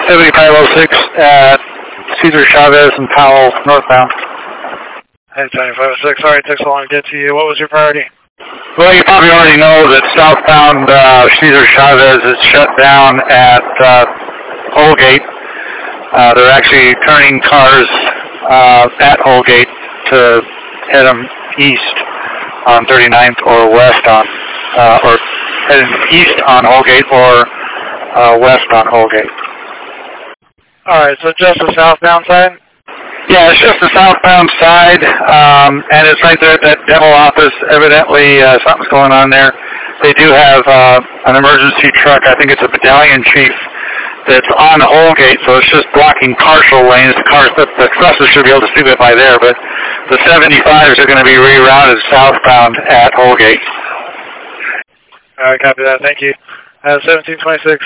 7506 at Cesar Chavez and Powell northbound. Hey, 7506. Sorry it took so long to get to you. What was your priority? Well, you probably already know that southbound Cesar Chavez is shut down at Holgate. They're actually turning cars at Holgate to head them east on 39th or west on, or heading east on Holgate or west on Holgate. All right, so just the southbound side? Yeah, it's just the southbound side, and it's right there at that dental office. Evidently, something's going on there. They do have an emergency truck. I think it's a battalion chief that's on Holgate, so it's just blocking partial lanes. The buses should be able to see that by there, but the 75s are going to be rerouted southbound at Holgate. All right, copy that. Thank you. 1726